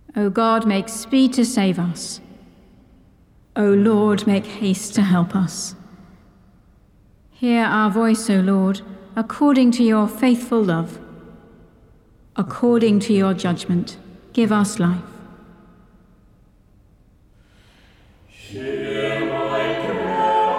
O God, make speed to save us. O Lord, make haste to help us. Hear our voice, O Lord, according to your faithful love. According to your judgment, give us life. Hear my prayer,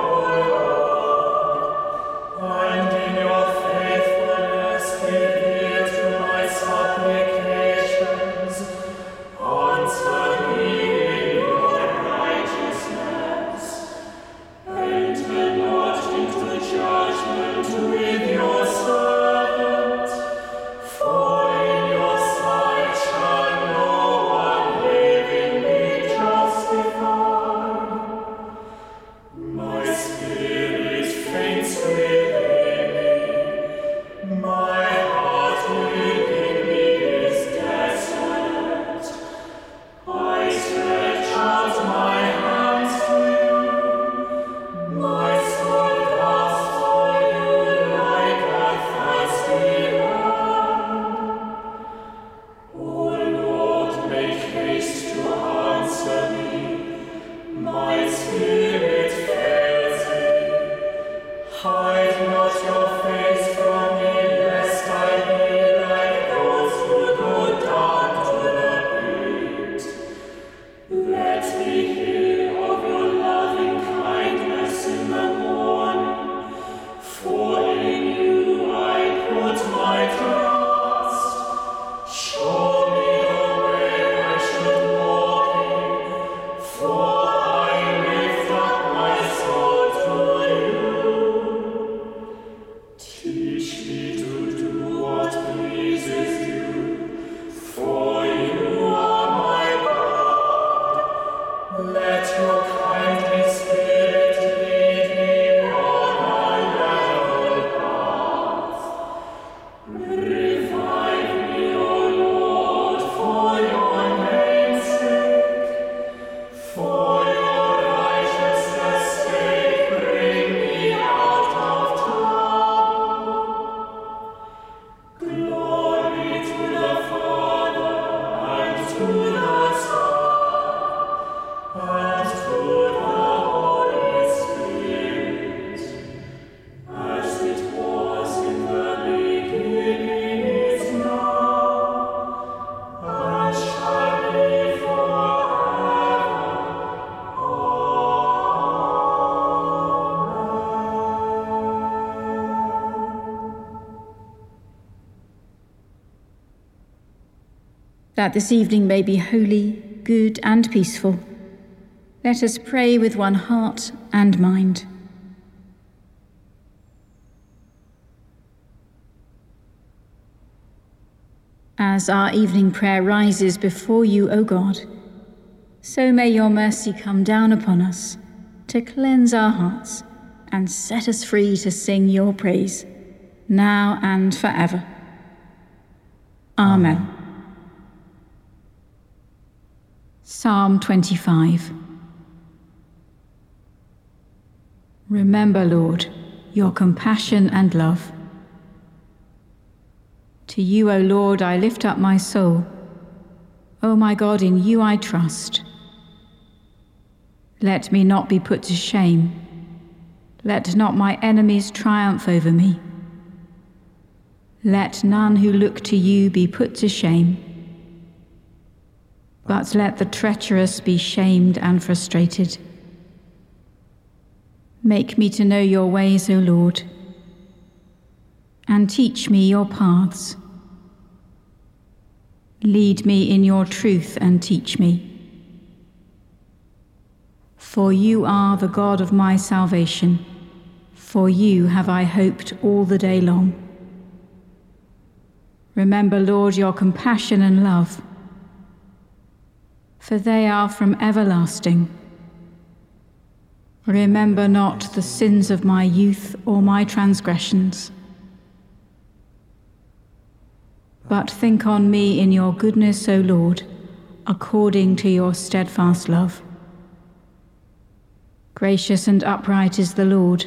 O Lord, and in your faithfulness give ear to my supplications. Answer me in your righteousness. Enter not into judgment with your servant, for in your sight shall no one living be justified. My spirit faints within me, my heart within me is desolate. I stretch out my hands to you, my soul casts for you like a thirsty land. O Lord, make haste to answer me. My spirit fails me. Hide not your face from me, lest I be like those who go down to the pit. Let me hear of your loving kindness in the morning, for in you I put my trust. Show me the way I should walk in, for I lift up my soul to you. Teach me to do what pleases you, for you are my God. Let your kindly spirit lead me on a level path. Revive me, O Lord, for your name's sake. For your righteousness' sake, bring me out of trouble. Glory to the Father, and to the Son, and to the Holy Spirit, as it was in the beginning, is now, and shall be forever. That this evening may be holy, good, and peaceful, let us pray with one heart and mind. As our evening prayer rises before you, O God, so may your mercy come down upon us to cleanse our hearts and set us free to sing your praise, now and forever. Amen. Psalm 25. Remember, Lord, your compassion and love. To you, O Lord, I lift up my soul. O my God, in you I trust. Let me not be put to shame. Let not my enemies triumph over me. Let none who look to you be put to shame. But let the treacherous be shamed and frustrated. Make me to know your ways, O Lord, and teach me your paths. Lead me in your truth and teach me. For you are the God of my salvation. For you have I hoped all the day long. Remember, Lord, your compassion and love, for they are from everlasting. Remember not the sins of my youth or my transgressions, but think on me in your goodness, O Lord, according to your steadfast love. Gracious and upright is the Lord.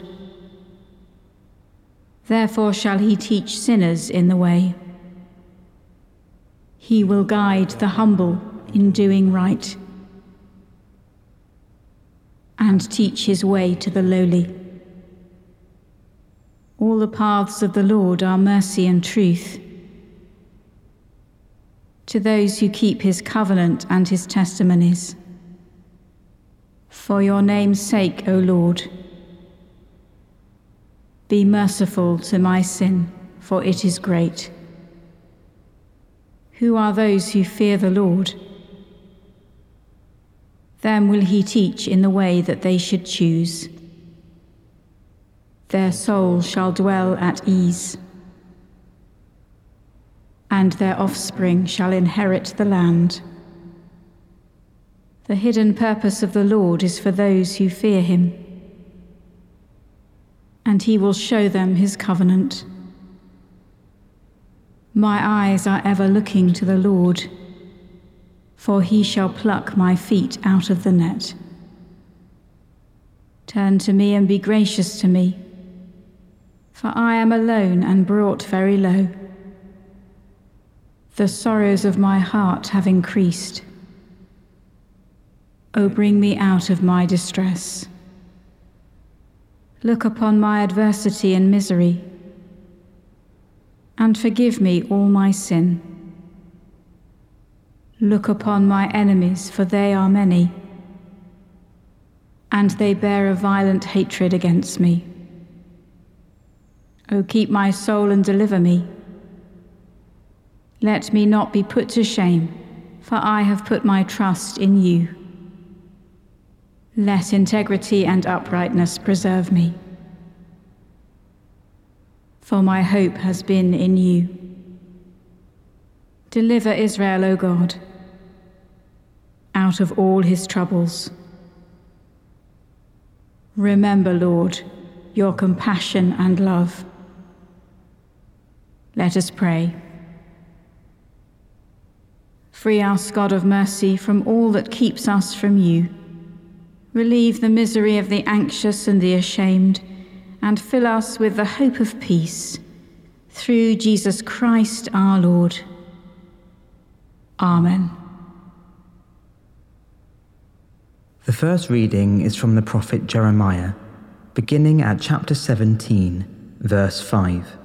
Therefore shall he teach sinners in the way. He will guide the humble in doing right, and teach his way to the lowly. All the paths of the Lord are mercy and truth to those who keep his covenant and his testimonies. For your name's sake, O Lord, be merciful to my sin, for it is great. Who are those who fear the Lord? Them will he teach in the way that they should choose. Their soul shall dwell at ease, and their offspring shall inherit the land. The hidden purpose of the Lord is for those who fear him, and he will show them his covenant. My eyes are ever looking to the Lord, for he shall pluck my feet out of the net. Turn to me and be gracious to me, for I am alone and brought very low. The sorrows of my heart have increased. O bring me out of my distress. Look upon my adversity and misery, and forgive me all my sin. Look upon my enemies, for they are many, and they bear a violent hatred against me. O keep my soul and deliver me. Let me not be put to shame, for I have put my trust in you. Let integrity and uprightness preserve me, for my hope has been in you. Deliver Israel, O God, out of all his troubles. Remember, Lord, your compassion and love. Let us pray. Free us, God of mercy, from all that keeps us from you. Relieve the misery of the anxious and the ashamed, and fill us with the hope of peace. Through Jesus Christ our Lord. Amen. The first reading is from the prophet Jeremiah, beginning at chapter 17, verse 5.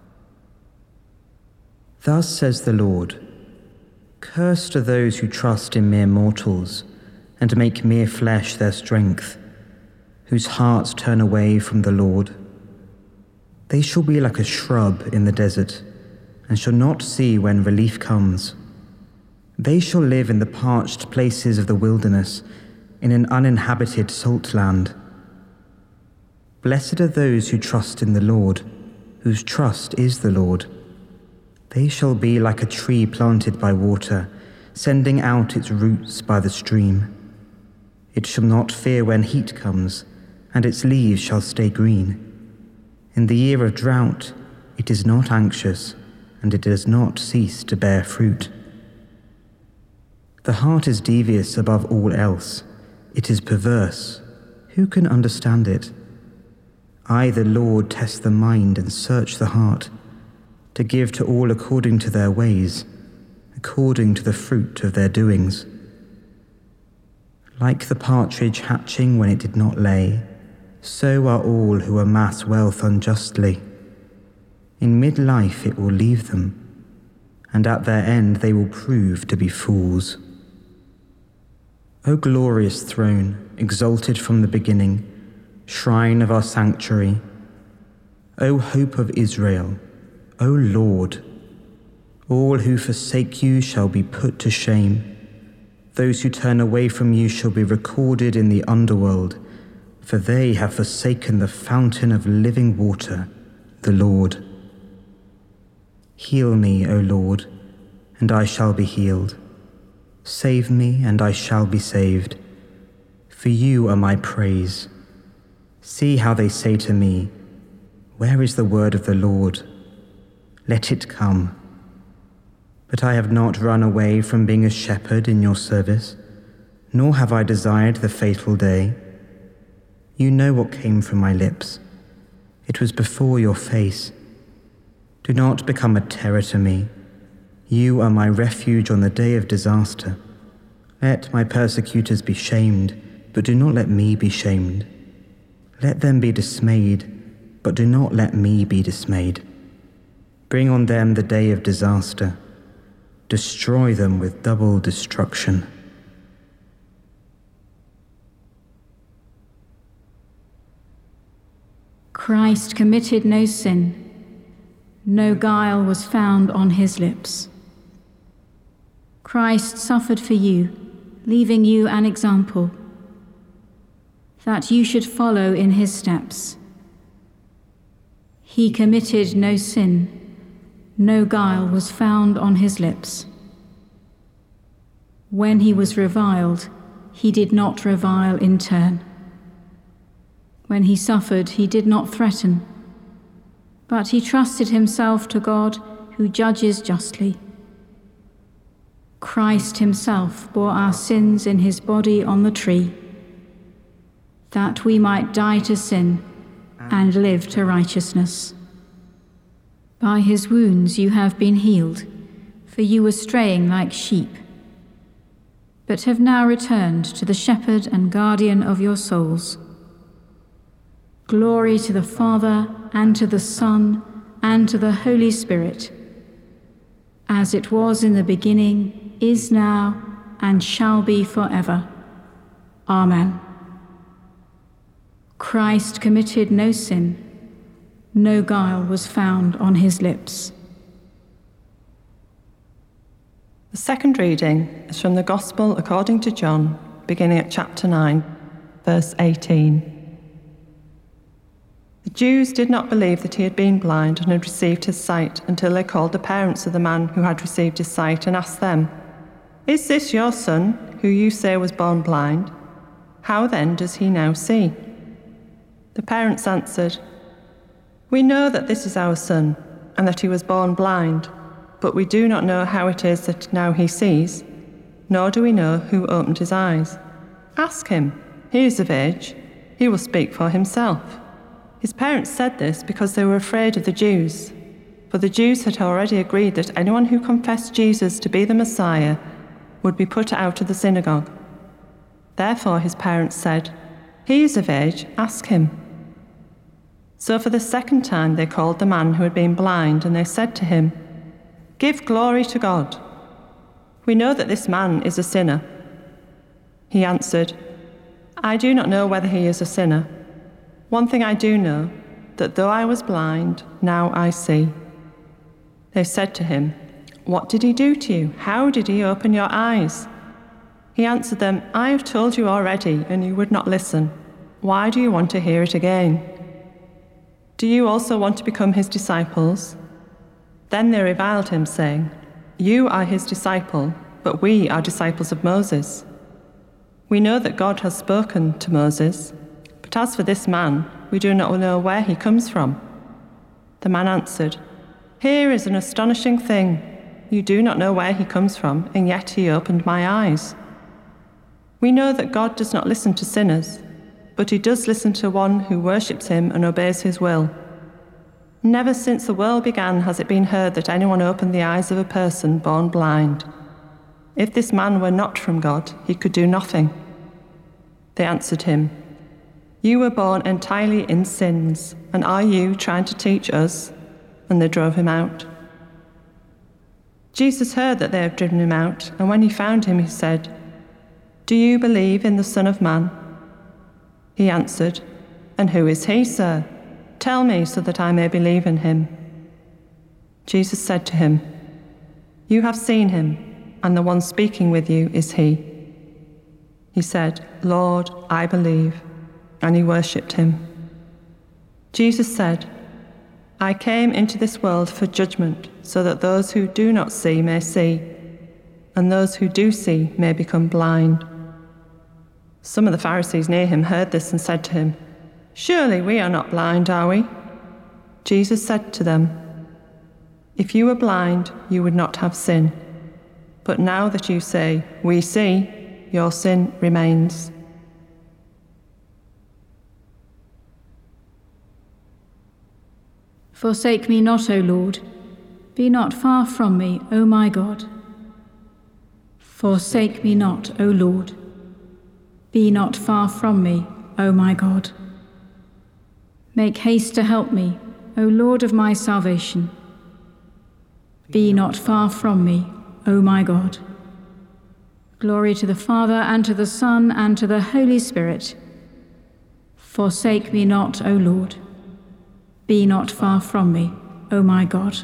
Thus says the Lord, cursed are those who trust in mere mortals, and make mere flesh their strength, whose hearts turn away from the Lord. They shall be like a shrub in the desert, and shall not see when relief comes. They shall live in the parched places of the wilderness, in an uninhabited salt land. Blessed are those who trust in the Lord, whose trust is the Lord. They shall be like a tree planted by water, sending out its roots by the stream. It shall not fear when heat comes, and its leaves shall stay green. In the year of drought, it is not anxious, and it does not cease to bear fruit. The heart is devious above all else. It is perverse. Who can understand it? I, the Lord, test the mind and search the heart, to give to all according to their ways, according to the fruit of their doings. Like the partridge hatching when it did not lay, so are all who amass wealth unjustly. In mid-life it will leave them, and at their end they will prove to be fools. O glorious throne, exalted from the beginning, shrine of our sanctuary, O hope of Israel, O Lord, all who forsake you shall be put to shame. Those who turn away from you shall be recorded in the underworld, for they have forsaken the fountain of living water, the Lord. Heal me, O Lord, and I shall be healed. Save me, and I shall be saved. For you are my praise. See how they say to me, where is the word of the Lord? Let it come. But I have not run away from being a shepherd in your service, nor have I desired the fatal day. You know what came from my lips. It was before your face. Do not become a terror to me. You are my refuge on the day of disaster. Let my persecutors be shamed, but do not let me be shamed. Let them be dismayed, but do not let me be dismayed. Bring on them the day of disaster. Destroy them with double destruction. Christ committed no sin. No guile was found on his lips. Christ suffered for you, leaving you an example, that you should follow in his steps. He committed no sin. No guile was found on his lips. When he was reviled, he did not revile in turn. When he suffered, he did not threaten, but he trusted himself to God, who judges justly. Christ himself bore our sins in his body on the tree, that we might die to sin and live to righteousness. By his wounds you have been healed, for you were straying like sheep, but have now returned to the shepherd and guardian of your souls. Glory to the Father, and to the Son, and to the Holy Spirit, as it was in the beginning, is now, and shall be forever. Amen. Christ committed no sin. No guile was found on his lips. The second reading is from the Gospel according to John, beginning at chapter 9, verse 18. The Jews did not believe that he had been blind and had received his sight until they called the parents of the man who had received his sight and asked them, "Is this your son, who you say was born blind? How then does he now see?" The parents answered, "We know that this is our son, and that he was born blind, but we do not know how it is that now he sees, nor do we know who opened his eyes. Ask him. He is of age. He will speak for himself." His parents said this because they were afraid of the Jews, for the Jews had already agreed that anyone who confessed Jesus to be the Messiah would be put out of the synagogue. Therefore his parents said, "He is of age, ask him." So for the second time they called the man who had been blind, and they said to him, "Give glory to God. We know that this man is a sinner." He answered, "I do not know whether he is a sinner. One thing I do know, that though I was blind, now I see." They said to him, "What did he do to you? How did he open your eyes?" He answered them, "I have told you already, and you would not listen. Why do you want to hear it again? Do you also want to become his disciples?" Then they reviled him, saying, "You are his disciple, but we are disciples of Moses. We know that God has spoken to Moses, but as for this man, we do not know where he comes from." The man answered, "Here is an astonishing thing. You do not know where he comes from, and yet he opened my eyes. We know that God does not listen to sinners, but he does listen to one who worships him and obeys his will. Never since the world began has it been heard that anyone opened the eyes of a person born blind. If this man were not from God, he could do nothing." They answered him, "You were born entirely in sins, and are you trying to teach us?" And they drove him out. Jesus heard that they had driven him out, and when he found him, he said, "Do you believe in the Son of Man?" He answered, "And who is he, sir? Tell me so that I may believe in him." Jesus said to him, "You have seen him, and the one speaking with you is he." He said, "Lord, I believe," and he worshipped him. Jesus said, "I came into this world for judgment, so that those who do not see may see, and those who do see may become blind." Some of the Pharisees near him heard this and said to him, "Surely we are not blind, are we?" Jesus said to them, "If you were blind, you would not have sin. But now that you say, 'We see,' your sin remains." Forsake me not, O Lord. Be not far from me, O my God. Forsake me not, O Lord. Be not far from me, O my God. Make haste to help me, O Lord of my salvation. Be not far from me, O my God. Glory to the Father, and to the Son, and to the Holy Spirit. Forsake me not, O Lord. Be not far from me, O my God.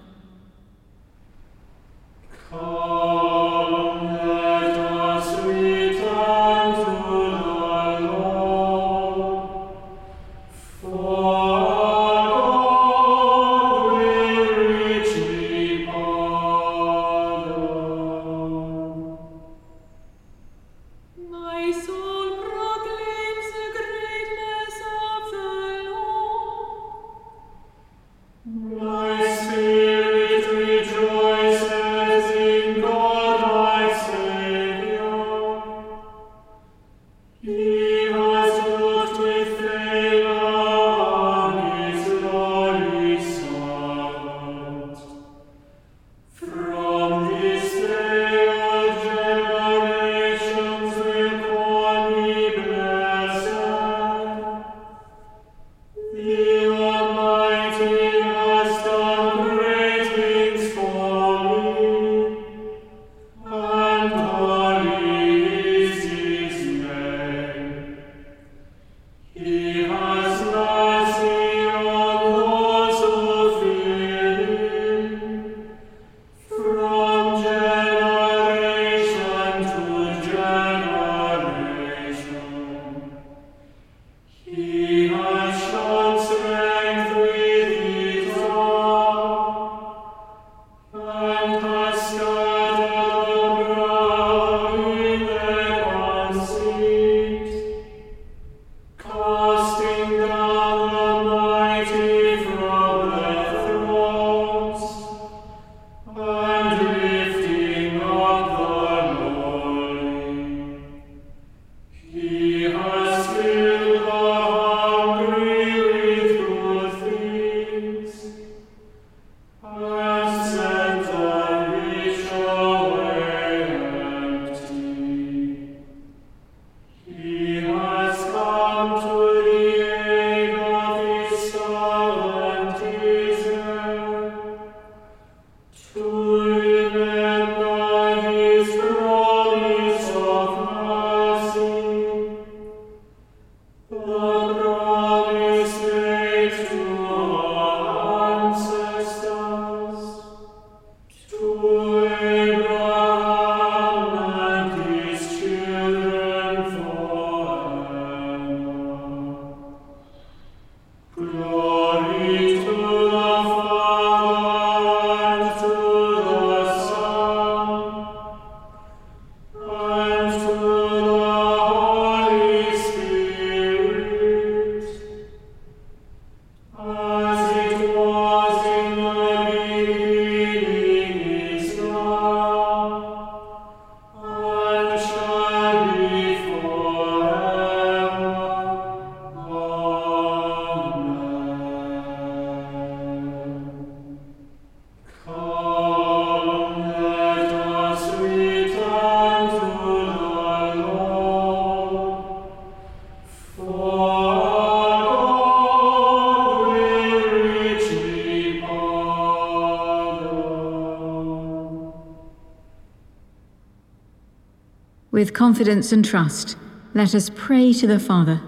With confidence and trust, let us pray to the Father.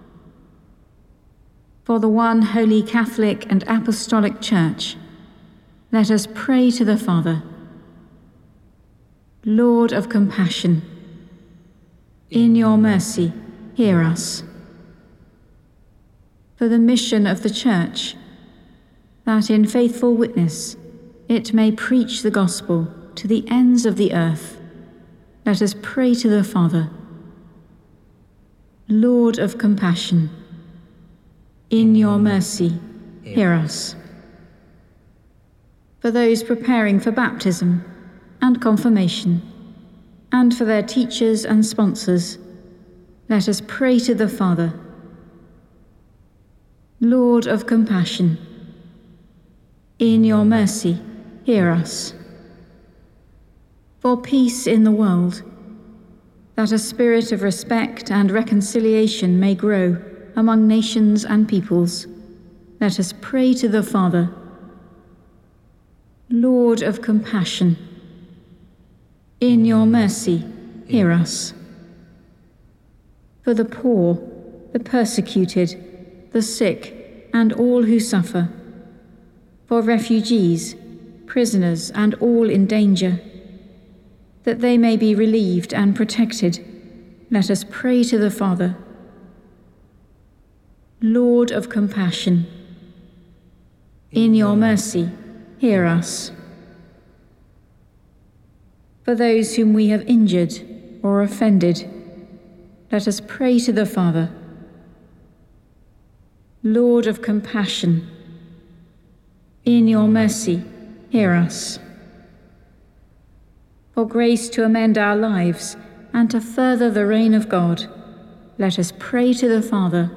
For the one holy Catholic and Apostolic Church, let us pray to the Father. Lord of compassion, in your mercy, hear us. For the mission of the Church, that in faithful witness it may preach the gospel to the ends of the earth, let us pray to the Father. Lord of compassion, in your mercy, hear us. For those preparing for baptism and confirmation, and for their teachers and sponsors, let us pray to the Father. Lord of compassion, in your mercy, hear us. for peace in the world, that a spirit of respect and reconciliation may grow among nations and peoples. Let us pray to the Father. Lord of compassion, in your mercy, hear us. For the poor, the persecuted, the sick, and all who suffer, for refugees, prisoners, and all in danger, that they may be relieved and protected, let us pray to the Father. Lord of compassion, in your mercy, hear us. For those whom we have injured or offended, let us pray to the Father. Lord of compassion, in your mercy, hear us. For grace to amend our lives and to further the reign of God, let us pray to the Father.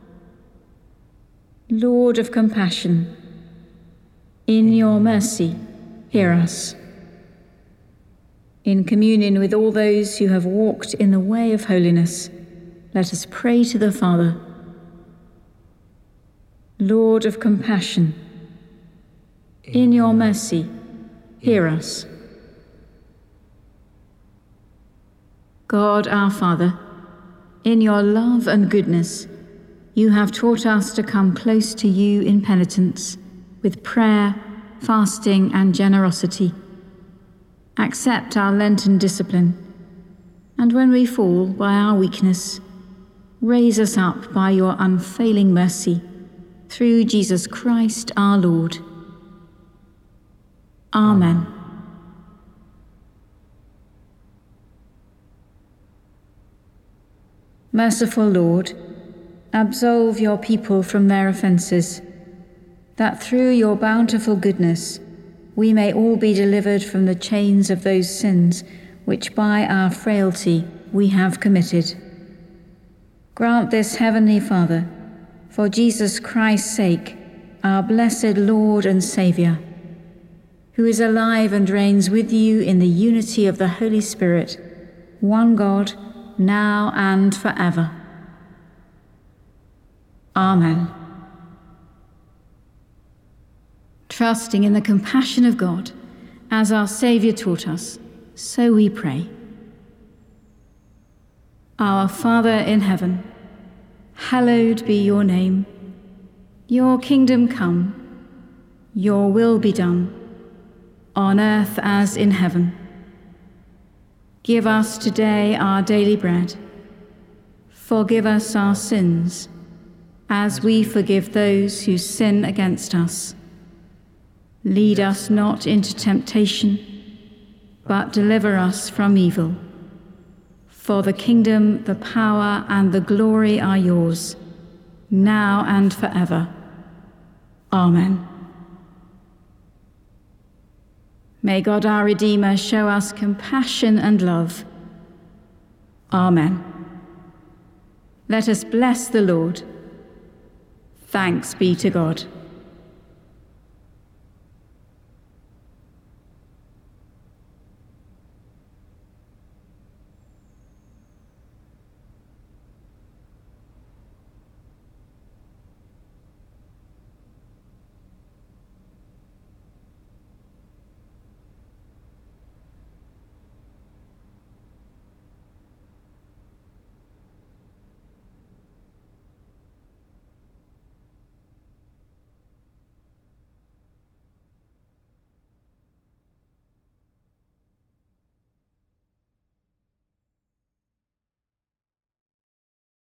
Lord of compassion, in your mercy, hear us. In communion with all those who have walked in the way of holiness, let us pray to the Father. Lord of compassion, in your mercy, hear us. God our Father, in your love and goodness, you have taught us to come close to you in penitence, with prayer, fasting, and generosity. Accept our Lenten discipline, and when we fall by our weakness, raise us up by your unfailing mercy, through Jesus Christ our Lord. Amen. Merciful Lord, absolve your people from their offences, that through your bountiful goodness we may all be delivered from the chains of those sins which by our frailty we have committed. Grant this, Heavenly Father, for Jesus Christ's sake, our blessed Lord and Saviour, who is alive and reigns with you in the unity of the Holy Spirit, one God, now and forever. Amen. Trusting in the compassion of God, as our Saviour taught us, so we pray. Our Father in heaven, hallowed be your name. Your kingdom come, your will be done, on earth as in heaven. Give us today our daily bread. Forgive us our sins, as we forgive those who sin against us. Lead us not into temptation, but deliver us from evil. For the kingdom, the power, and the glory are yours, now and forever. Amen. May God our Redeemer show us compassion and love. Amen. Let us bless the Lord. Thanks be to God.